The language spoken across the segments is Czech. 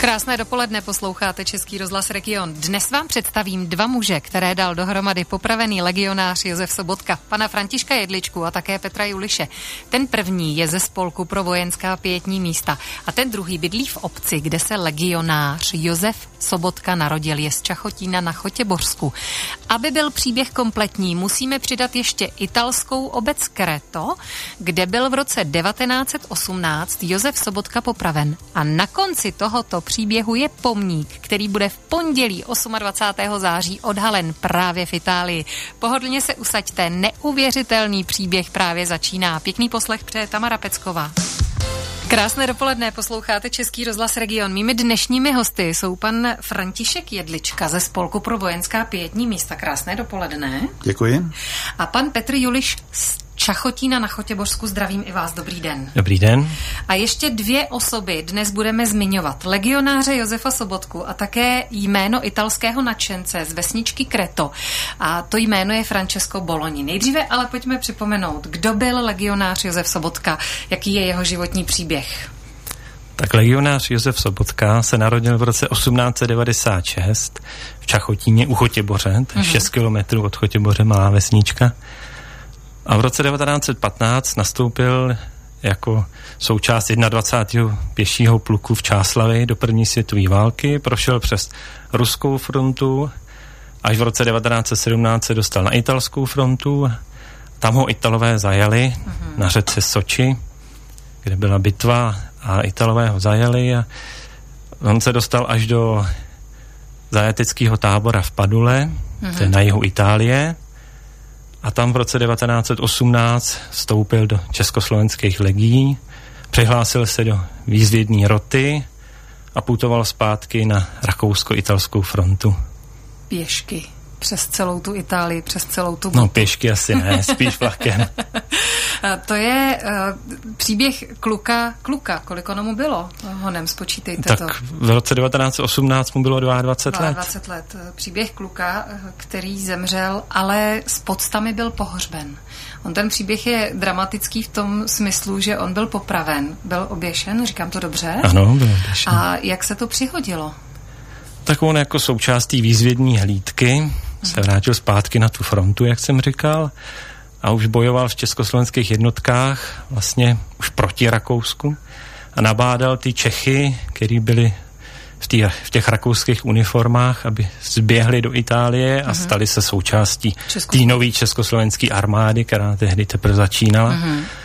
Krásné dopoledne, posloucháte Český rozhlas Region. Dnes vám představím dva muže, které dal dohromady popravený legionář Josef Sobotka, pana Františka Jedličku a také Petra Juliše. Ten první je ze Spolku pro vojenská pietní místa a ten druhý bydlí v obci, kde se legionář Josef Sobotka narodil, je z Čachotína na Chotěbořsku. Aby byl příběh kompletní, musíme přidat ještě italskou obec Creto, kde byl v roce 1918 Josef Sobotka popraven. A na konci tohoto příběhu je pomník, který bude v pondělí 28. září odhalen právě v Itálii. Pohodlně se usaďte, neuvěřitelný příběh právě začíná. Pěkný poslech přeje Tamara Pecková. Krásné dopoledne, posloucháte Český rozhlas Region. Mými dnešními hosty jsou pan František Jedlička ze Spolku pro vojenská pietní místa. Krásné dopoledne. Děkuji. A pan Petr Juliš z Čachotína na Chotěbořsku. Zdravím i vás, dobrý den. Dobrý den. A ještě dvě osoby dnes budeme zmiňovat. Legionáře Josefa Sobotku a také jméno italského nadšence z vesničky Creto. A to jméno je Francesco Bologni. Nejdříve ale pojďme připomenout, kdo byl legionář Josef Sobotka, jaký je jeho životní příběh. Tak legionář Josef Sobotka se narodil v roce 1896 v Čachotíně u Chotěboře, to je 6 kilometrů od Chotěboře, malá vesnička. A v roce 1915 nastoupil jako součást 21. pěšího pluku v Čáslavi do první světové války, prošel přes ruskou frontu, až v roce 1917 se dostal na italskou frontu, tam ho Italové zajali na řece Soči, kde byla bitva a Italové ho zajali a on se dostal až do zajateckého tábora v Padule, to je na jihu Itálie. A tam v roce 1918 vstoupil do československých legií, přihlásil se do výzvědní roty a putoval zpátky na rakousko-italskou frontu. Pěšky přes celou tu Itálii, přes celou tu... No pěšky asi ne, spíš vlakem. To je příběh kluka. Kolik ono mu bylo? Honem, spočítejte tak to. Tak v roce 1918 mu bylo 22 let. 20 let. Příběh kluka, který zemřel, ale s podstami byl pohřben. On ten příběh je dramatický v tom smyslu, že on byl popraven, byl oběšen, říkám to dobře? Ano, byl oběšen. A jak se to přihodilo? Tak on jako součástí výzvědní hlídky se vrátil zpátky na tu frontu, jak jsem říkal, a už bojoval v československých jednotkách vlastně už proti Rakousku a nabádal ty Čechy, kteří byli v těch rakouských uniformách, aby zběhli do Itálie a stali se součástí té nové československé armády, která tehdy teprve začínala.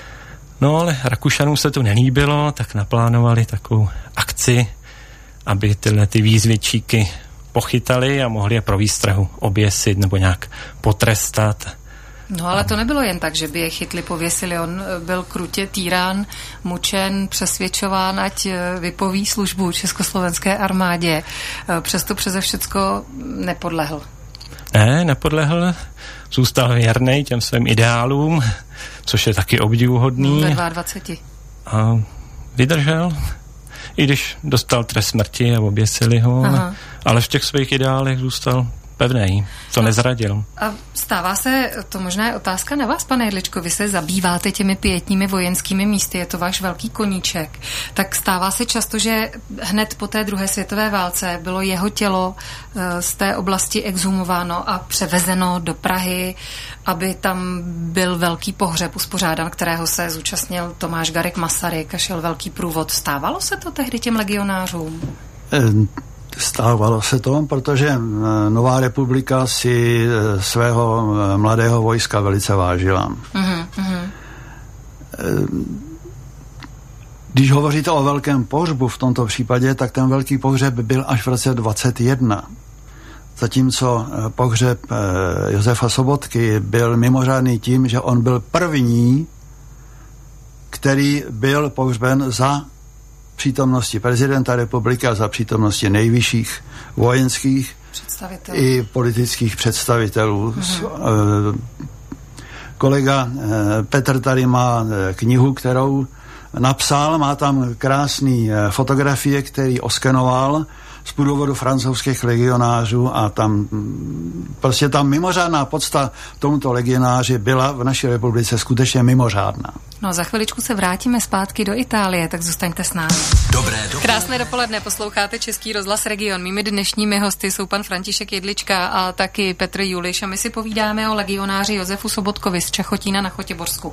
No ale Rakušanům se to nelíbilo, tak naplánovali takovou akci, aby tyhle ty výzvědčíky pochytali a mohli je pro výstrahu oběsit nebo nějak potrestat. No ale to nebylo jen tak, že by je chytli, pověsili. On byl krutě týrán, mučen, přesvědčován, ať vypoví službu československé armádě. Přesto přeze všecko nepodlehl. Ne, nepodlehl. Zůstal věrnej těm svým ideálům, což je taky obdivuhodný. Ve 22. A vydržel. I když dostal trest smrti a oběsili ho, ale v těch svých ideálech zůstal pevnej, to nezradil. A stává se, to možná je otázka na vás, pane Jedličko, vy se zabýváte těmi pietními vojenskými místy, je to váš velký koníček, tak stává se často, že hned po té druhé světové válce bylo jeho tělo z té oblasti exhumováno a převezeno do Prahy, aby tam byl velký pohřeb uspořádan, kterého se zúčastnil Tomáš Garrigue Masaryk a šel velký průvod. Stávalo se to tehdy těm legionářům? Stávalo se to, protože Nová republika si svého mladého vojska velice vážila. Když hovoříte o velkém pohřbu v tomto případě, tak ten velký pohřeb byl až v roce 21. Zatímco pohřeb Josefa Sobotky byl mimořádný tím, že on byl první, který byl pohřben za přítomnosti prezidenta republiky a za přítomnosti nejvyšších vojenských i politických představitelů. Kolega Petr tady má knihu, kterou napsal, má tam krásný fotografie, který oskenoval z průvodu francouzských legionářů a tam prostě ta mimořádná podsta tomuto legionáři byla v naší republice skutečně mimořádná. No, za chviličku se vrátíme zpátky do Itálie, tak zůstaňte s námi. Dobré dopoledne. Krásné dopoledne, posloucháte Český rozhlas Region. Mými dnešními hosty jsou pan František Jedlička a taky Petr Juliš a my si povídáme o legionáři Josefu Sobotkovi z Čachotína na Chotěborsku.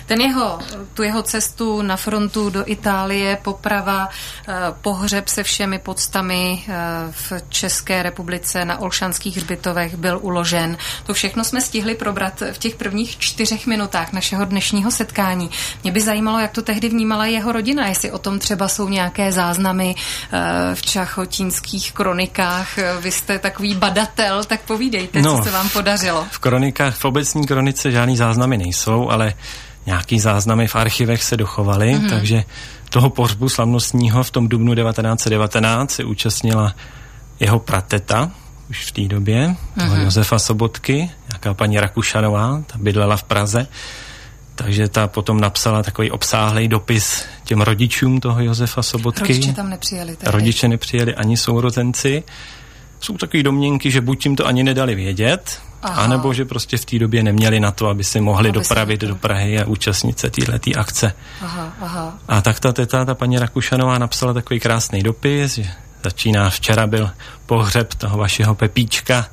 Tu jeho cestu na frontu do Itálie, poprava, pohřeb se všemi poctami v České republice na Olšanských hřbitovech byl uložen. To všechno jsme stihli probrat v těch prvních 4 minutách našeho dnešního setkání. Mě by zajímalo, jak to tehdy vnímala jeho rodina, jestli o tom třeba jsou nějaké záznamy v čachotínských kronikách. Vy jste takový badatel, tak povídejte, co se vám podařilo. V kronikách, v obecní kronice žádný záznamy nejsou, ale nějaký záznamy v archivech se dochovaly, takže toho pohřbu slavnostního v tom dubnu 1919 se účastnila jeho prateta, už v té době, toho Josefa Sobotky, nějaká paní Rakušanová, ta bydlela v Praze. Takže ta potom napsala takový obsáhlý dopis těm rodičům toho Josefa Sobotky. Rodiče tam nepřijeli. Rodiče nepřijeli ani sourozenci. Jsou takový domněnky, že buď jim to ani nedali vědět, anebo že prostě v té době neměli na to, aby si mohli dopravit do Prahy a účastnit se téhletý akce. A tak ta teta, ta paní Rakušanová, napsala takový krásný dopis, že začíná: včera byl pohřeb toho vašeho Pepíčka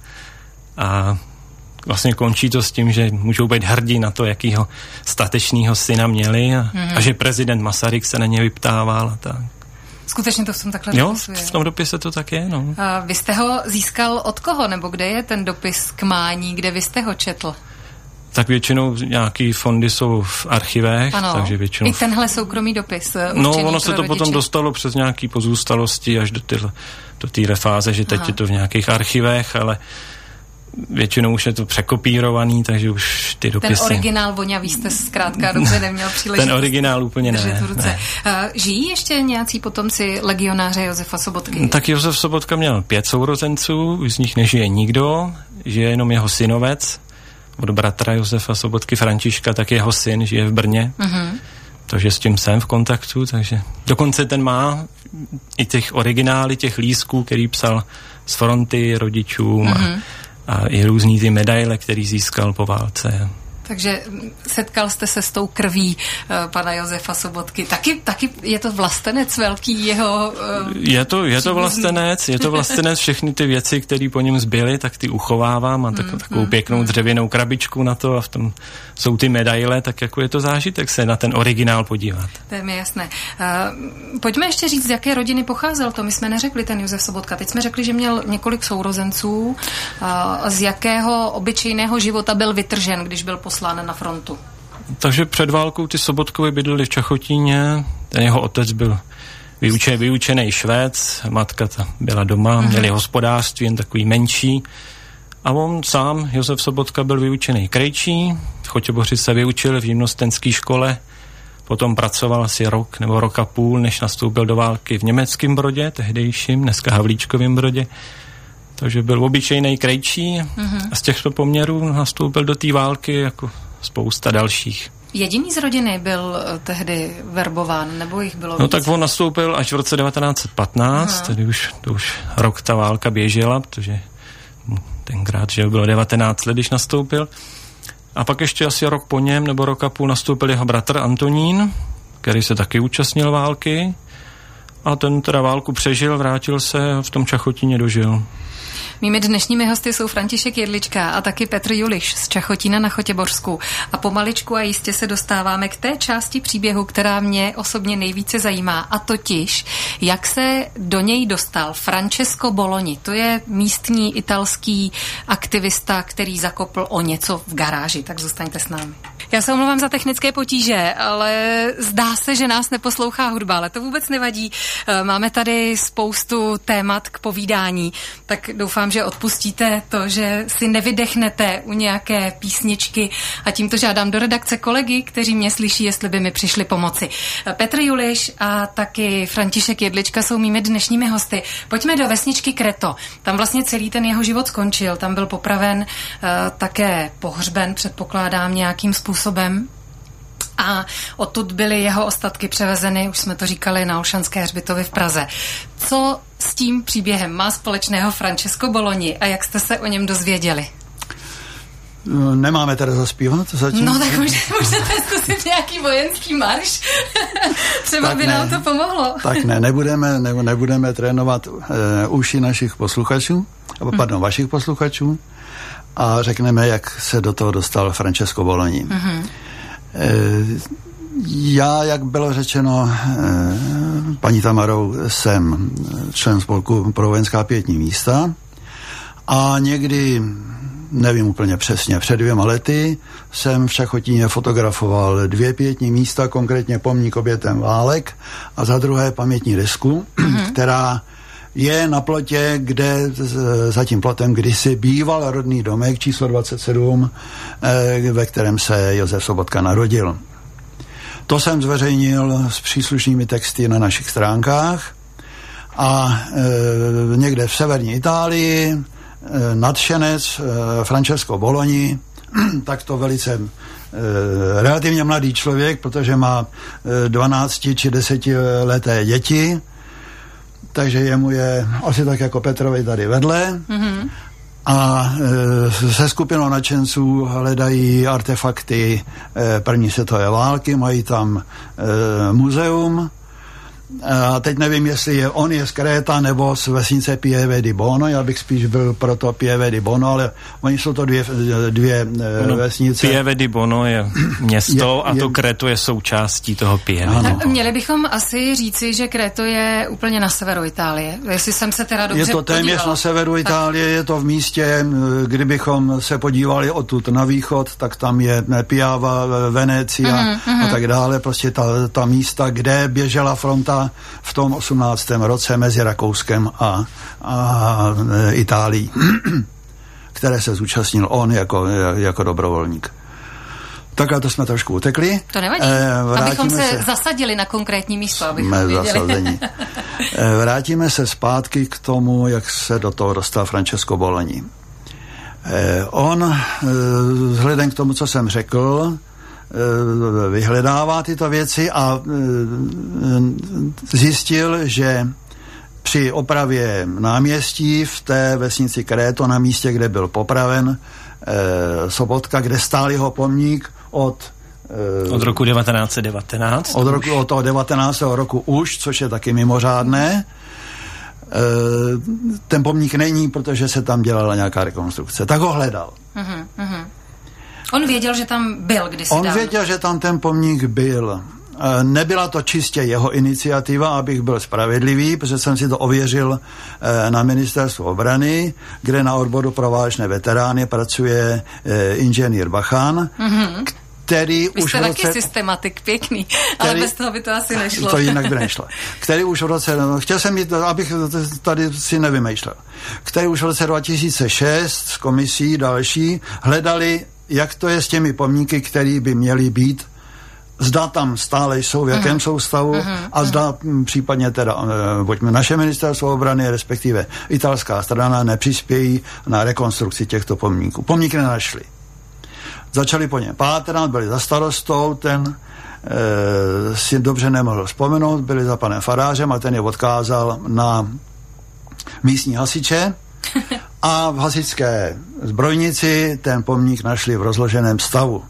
a vlastně končí to s tím, že můžou být hrdí na to, jakýho statečného syna měli a že prezident Masaryk se na ně vyptával a tak. Skutečně to v tom takhle dopisuje. Jo, v tom dopise to tak je, no. A vy jste ho získal od koho, nebo kde je ten dopis k mání, kde vy jste ho četl? Tak většinou nějaký fondy jsou v archivech, takže většinou... I tenhle soukromý dopis. No, ono se to potom dostalo přes nějaký pozůstalosti až do téhle fáze, že teď je to v nějakých archivech, ale většinou už je to překopírovaný, takže už ty dopisy... Ten originál voňavý jste zkrátka dobře neměl příležitost. Ten originál úplně ne. Žijí ještě nějací potomci legionáře Josefa Sobotky? Tak Josef Sobotka měl 5 sourozenců, z nich nežije nikdo, žije jenom jeho synovec, od bratra Josefa Sobotky Františka, tak jeho syn žije v Brně. Takže s tím jsem v kontaktu, takže dokonce ten má i těch originály, těch lístků, který psal z fronty rodičům a i různý ty medaile, který získal po válce. Takže setkal jste se s tou krví pana Josefa Sobotky. Taky je to vlastenec velký jeho... Je to vlastenec, všechny ty věci, které po něm zbyly, tak ty uchovávám a takovou pěknou dřevěnou krabičku na to a v tom jsou ty medaile, tak jako je to zážitek se na ten originál podívat. To je mi jasné. Pojďme ještě říct, z jaké rodiny pocházel, to my jsme neřekli ten Josef Sobotka. Teď jsme řekli, že měl několik sourozenců. Z jakého obyčejného života byl vytržen, když byl poslán na frontu? Takže před válkou ty Sobotkovi bydleli v Čachotíně, ten jeho otec byl vyučený Švéd, matka ta byla doma, měli hospodářství jen takový menší a on sám, Josef Sobotka, byl vyučený krejčí, v Chotěboři se vyučil v živnostenské škole, potom pracoval asi rok nebo rok a půl, než nastoupil do války v Německém Brodě, tehdejším, dneska Havlíčkovém Brodě. Takže byl obyčejný krejčí a z těchto poměrů nastoupil do té války jako spousta dalších. Jediný z rodiny byl tehdy verbován, nebo jich bylo víc? No tak on nastoupil až v roce 1915, tedy už rok ta válka běžela, protože tenkrát, že bylo 19 let, když nastoupil. A pak ještě asi rok po něm, nebo rok a půl, nastoupil jeho bratr Antonín, který se taky účastnil války. A ten teda válku přežil, vrátil se a v tom Čachotíně dožil. Mými dnešními hosty jsou František Jedlička a taky Petr Juliš z Čachotína na Chotěborsku. A pomaličku a jistě se dostáváme k té části příběhu, která mě osobně nejvíce zajímá, a totiž, jak se do něj dostal Francesco Bologni. To je místní italský aktivista, který zakopl o něco v garáži. Tak zůstaňte s námi. Já se omlouvám za technické potíže, ale zdá se, že nás neposlouchá hudba, ale to vůbec nevadí. Máme tady spoustu témat k povídání, tak doufám, že odpustíte to, že si nevydechnete u nějaké písničky a tímto žádám do redakce kolegy, kteří mě slyší, jestli by mi přišli pomoci. Petr Juliš a taky František Jedlička jsou mými dnešními hosty. Pojďme do vesničky Kreto. Tam vlastně celý ten jeho život skončil. Tam byl popraven, také pohřben, předpokládám, nějakým způsobem. A odtud byly jeho ostatky převezeny, už jsme to říkali, na Olšanské hřbitovy v Praze. Co s tím příběhem má společného Francesco Bologni a jak jste se o něm dozvěděli? Nemáme teda zaspívat zatím? No tak můžete zkusit nějaký vojenský marš. Třeba tak by nám to pomohlo. Tak nebudeme trénovat uši našich posluchačů, vašich posluchačů, a řekneme, jak se do toho dostal Francesco Bologni. Já, jak bylo řečeno paní Tamarou, jsem člen spolku pro vojenská pietní místa a někdy, nevím úplně přesně, před 2 lety jsem v Čachotíně fotografoval 2 pietní místa, konkrétně pomník obětem válek a za druhé pamětní desku, která je na plotě, kde za tím plotem kdysi býval rodný domek číslo 27, ve kterém se Josef Sobotka narodil. To jsem zveřejnil s příslušnými texty na našich stránkách a někde v severní Itálii nadšenec Francesco Bologni, tak to velice relativně mladý člověk, protože má 12 či 10 leté děti, takže jemu je asi tak jako Petrovi tady vedle. A se skupinou nadšenců hledají artefakty první světové války, mají tam muzeum. A teď nevím, jestli on je z Kréta nebo z vesnice Pieve di Bono, já bych spíš byl pro to Pieve di Bono, ale oni jsou to dvě vesnice. Pieve di Bono je město a to Kréto je součástí toho Pieve. Tak měli bychom asi říci, že Kréto je úplně na severu Itálie, jestli jsem se teda dobře podívala. Je to téměř na severu Itálie, je to v místě, kdybychom se podívali odtud na východ, tak tam je Piava, Venecia a tak dále, prostě ta místa, kde běžela fronta v tom 18. roce mezi Rakouskem a Itálií, které se zúčastnil on jako dobrovolník. Takhle to jsme trošku utekli. To nevadí, abychom se zasadili na konkrétní místo, abychom věděli. Vrátíme se zpátky k tomu, jak se do toho dostal Francesco Bologni. On, vzhledem k tomu, co jsem řekl, vyhledává tyto věci a zjistil, že při opravě náměstí v té vesnici Kréto, na místě, kde byl popraven Sobotka, kde stál jeho pomník od roku 1919. Od toho 19. roku už, což je taky mimořádné. Ten pomník není, protože se tam dělala nějaká rekonstrukce. Tak ho hledal. On věděl, že tam byl kdysi dávno. On věděl, že tam ten pomník byl. Nebyla to čistě jeho iniciativa, abych byl spravedlivý, protože jsem si to ověřil na ministerstvu obrany, kde na odboru pro válečné veterány pracuje inženýr Bachan, který Vy už jste taky systematik pěkný, ale bez toho by to asi nešlo. To jinak by nešlo. Který už v roce, chtěl jsem mít, abych tady si nevymýšlel, který už v roce 2006 s komisí další hledali, jak to je s těmi pomníky, které by měly být, zda tam stále jsou, v jakém jsou stavu a zda případně teda pojďme naše ministerstvo obrany, respektive italská strana nepřispějí na rekonstrukci těchto pomníků. Pomníky nenašli. Začali po něm pátrat, byli za starostou, ten si dobře nemohl vzpomenout, byli za panem farářem a ten je odkázal na místní hasiče a v hasičské zbrojnici ten pomník našli v rozloženém stavu.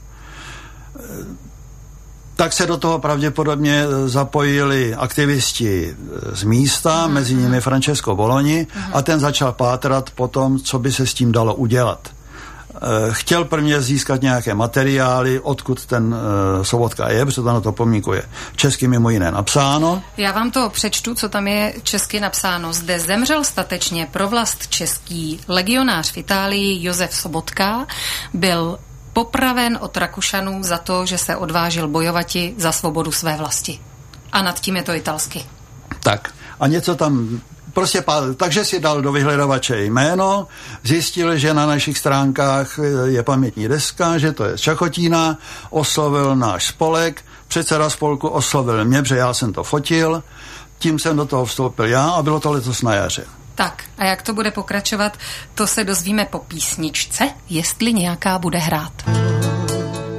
Tak se do toho pravděpodobně zapojili aktivisti z místa, mezi nimi Francesco Bologni, a ten začal pátrat po tom, co by se s tím dalo udělat. Chtěl prvně získat nějaké materiály, odkud ten Sobotka je, protože tam na to pomníku je česky mimo jiné napsáno. Já vám to přečtu, co tam je česky napsáno. Zde zemřel statečně pro vlast český legionář v Itálii Josef Sobotka, byl popraven od Rakušanů za to, že se odvážil bojovati za svobodu své vlasti. A nad tím je to italsky. Tak. A něco tam prostě takže si dal do vyhledávače jméno, zjistil, že na našich stránkách je pamětní deska, že to je z Čachotína, oslovil náš spolek, předseda spolku oslovil mě, protože já jsem to fotil, tím jsem do toho vstoupil já a bylo to letos na jaře. Tak, a jak to bude pokračovat, to se dozvíme po písničce, jestli nějaká bude hrát.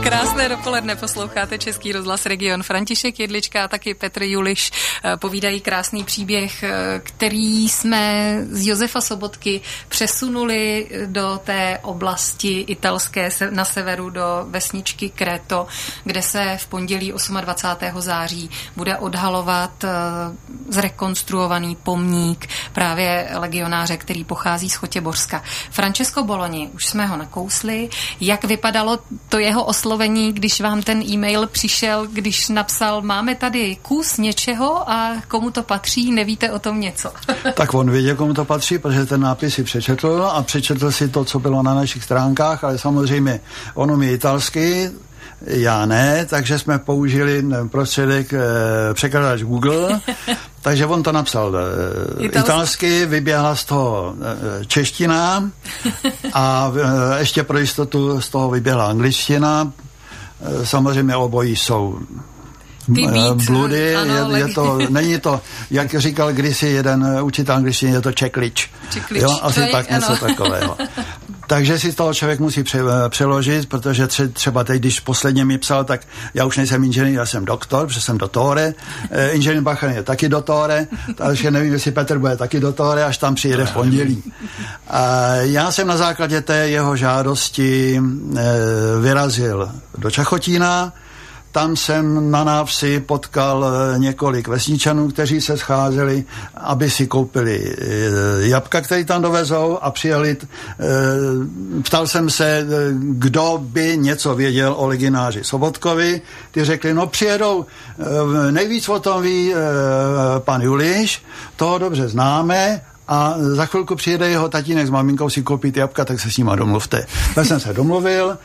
Krásné dopoledne, posloucháte Český rozhlas Region. František Jedlička a taky Petr Juliš povídají krásný příběh, který jsme z Josefa Sobotky přesunuli do té oblasti italské na severu do vesničky Créto, kde se v pondělí 28. září bude odhalovat zrekonstruovaný pomník právě legionáře, který pochází z Chotěbořska. Francesco Bologni, už jsme ho nakousli. Jak vypadalo to jeho oslovení, když vám ten e-mail přišel, když napsal, máme tady kus něčeho a komu to patří, nevíte o tom něco? Tak on věděl, komu to patří, protože ten nápis si přečetl a přečetl si to, co bylo na našich stránkách, ale samozřejmě on umí italsky, já ne, takže jsme použili prostředek překladač Google, takže on to napsal italsky, vyběhla z toho čeština a ještě pro jistotu z toho vyběhla angličtina. Samozřejmě obojí jsou bludy, není to, jak říkal kdysi jeden učitel angličtiny, je to čeklič. Jo, asi tak něco takového. Takže si toho člověk musí přeložit, protože třeba teď, když posledně mi psal, tak já už nejsem inženýr, já jsem doktor, protože jsem dottore. Inženýr Bachan je taky dottore, takže nevím, jestli Petr bude taky dottore, až tam přijede v pondělí. Já jsem na základě té jeho žádosti vyrazil do Čachotína. Tam jsem na návsi potkal několik vesničanů, kteří se scházeli, aby si koupili jabka, které tam dovezou a přijeli. Ptal jsem se, kdo by něco věděl o legionáři Sobotkovi. Ty řekli, no přijedou, nejvíc o tom ví pan Juliš, toho dobře známe, a za chvilku přijede jeho tatínek s maminkou si koupit jabka, tak se s nima domluvte. Tak jsem se domluvil,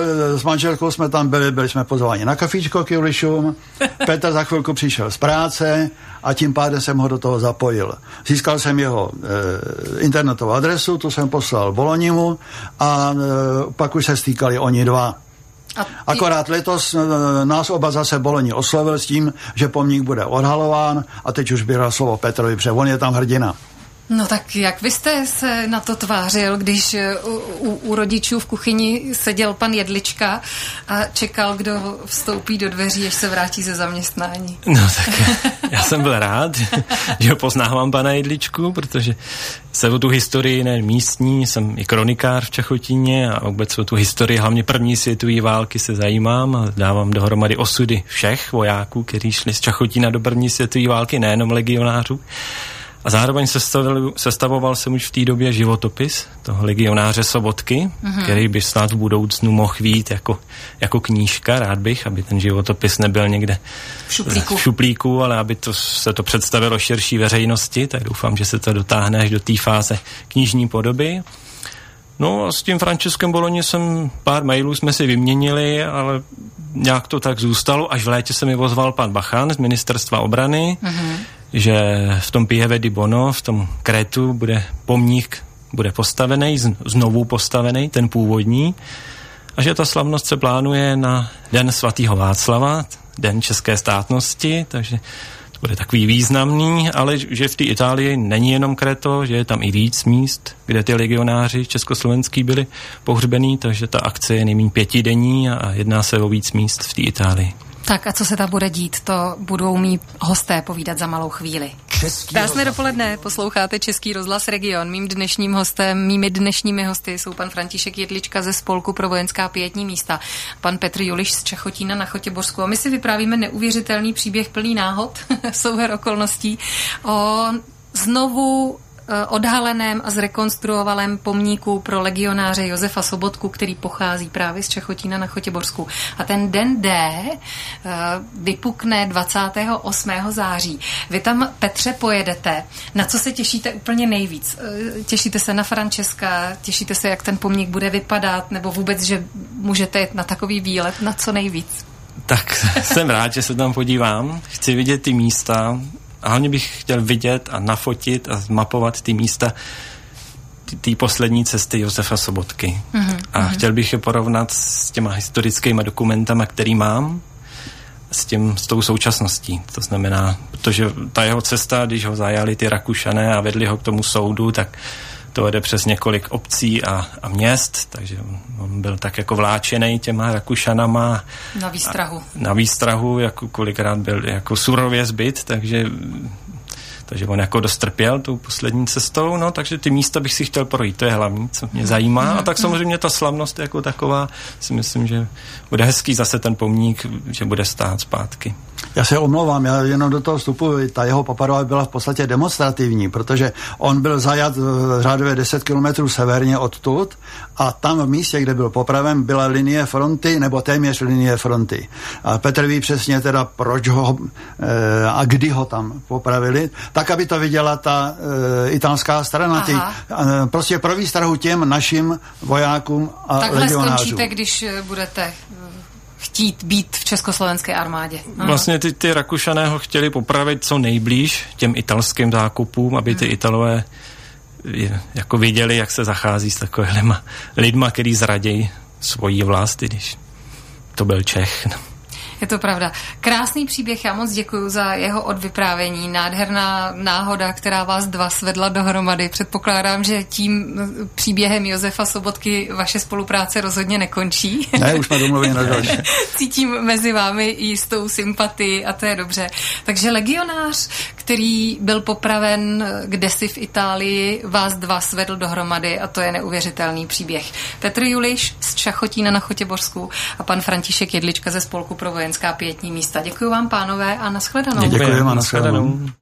s manželkou jsme tam byli jsme pozváni na kafíčko k Julišům, Petr za chvilku přišel z práce a tím pádem jsem ho do toho zapojil. Získal jsem jeho internetovou adresu, tu jsem poslal Bolognimu a pak už se stýkali oni dva. Akorát letos nás oba zase Bologni oslovil s tím, že pomník bude odhalován a teď už běhá slovo Petrovi, protože on je tam hrdina. No tak jak vy jste se na to tvářil, když u rodičů v kuchyni seděl pan Jedlička a čekal, kdo vstoupí do dveří, až se vrátí ze zaměstnání? No tak já jsem byl rád, že ho poznávám pana Jedličku, protože se o tu historii ne místní, jsem i kronikář v Čachotíně a vůbec o tu historii hlavně první světové války se zajímám a dávám dohromady osudy všech vojáků, kteří šli z Čachotína do první světové války, nejenom legionářů. A zároveň sestavoval jsem už v té době životopis toho legionáře Sobotky, který by snad v budoucnu mohl vít jako knížka. Rád bych, aby ten životopis nebyl někde v šuplíku, ale aby se to představilo širší veřejnosti, tak doufám, že se to dotáhne až do té fáze knižní podoby. No a s tím Francescem Bologni pár mailů jsme si vyměnili, ale nějak to tak zůstalo, až v létě se mi ozval pan Bachan z ministerstva obrany, že v tom Pieve di Bono, v tom Crétu pomník bude postavený, znovu postavený, ten původní, a že ta slavnost se plánuje na Den svatého Václava, Den české státnosti, takže to bude takový významný, ale že v té Itálii není jenom Créto, že je tam i víc míst, kde ty legionáři československý byli pohřbení, takže ta akce je nejméně 5denní a jedná se o víc míst v té Itálii. Tak a co se tam bude dít, to budou mít hosté povídat za malou chvíli. Krásné dopoledne, posloucháte Český rozhlas Region. Mými dnešními hosty jsou pan František Jedlička ze Spolku pro vojenská pietní místa, pan Petr Juliš z Čachotína na Chotěbořsku. A my si vyprávíme neuvěřitelný příběh plný náhod, souher okolností, o znovu odhaleném a zrekonstruovaném pomníku pro legionáře Josefa Sobotku, který pochází právě z Čachotína na Chotěbořsku. A ten den D vypukne 28. září. Vy tam, Petře, pojedete. Na co se těšíte úplně nejvíc? Těšíte se na Francesca? Těšíte se, jak ten pomník bude vypadat? Nebo vůbec, že můžete jít na takový výlet? Na co nejvíc? Tak jsem rád, že se tam podívám. Chci vidět ty místa. A hlavně bych chtěl vidět a nafotit a zmapovat ty místa té poslední cesty Josefa Sobotky. A chtěl bych je porovnat s těma historickými dokumentama, který mám, s tou současností. To znamená, protože ta jeho cesta, když ho zajali ty Rakušané a vedli ho k tomu soudu, tak to jede přes několik obcí a měst, takže on byl tak jako vláčený těma Rakušanama. Na výstrahu. Jako kolikrát byl jako surově zbyt, takže on jako dost trpěl tou poslední cestou, no, takže ty místa bych si chtěl projít, to je hlavní, co mě zajímá. A tak samozřejmě ta slavnost jako taková, si myslím, že bude hezký zase ten pomník, že bude stát zpátky. Já se omlouvám, já jenom do toho vstupuji, ta jeho paparova byla v podstatě demonstrativní, protože on byl zajat řádově 10 kilometrů severně odtud a tam v místě, kde byl popraven, byla linie fronty, nebo téměř linie fronty. A Petr ví přesně teda, proč ho a kdy ho tam popravili, tak, aby to viděla ta italská strana, prostě pro výstrahu těm našim vojákům a legionářům. Takhle skončíte, když budete chtít být v československé armádě. Aha. Vlastně ty Rakušané ho chtěli popravit co nejblíž těm italským zákupům, aby ty Italové jako viděli, jak se zachází s takovými lidma, který zradějí svoji vlast, když to byl Čech. Je to pravda. Krásný příběh, já moc děkuju za jeho odvyprávění. Nádherná náhoda, která vás dva svedla dohromady. Předpokládám, že tím příběhem Josefa Sobotky vaše spolupráce rozhodně nekončí. Ne, už jsme domluveni na další. Cítím mezi vámi jistou sympatii a to je dobře. Takže legionář, který byl popraven kdesi v Itálii, vás dva svedl dohromady a to je neuvěřitelný příběh. Petr Juliš z Čachotína na Chotěbořsku a pan František Jedlička ze Spolku pro vojenská pietní místa. Děkuji vám, pánové, a nashledanou. Děkujeme a nashledanou.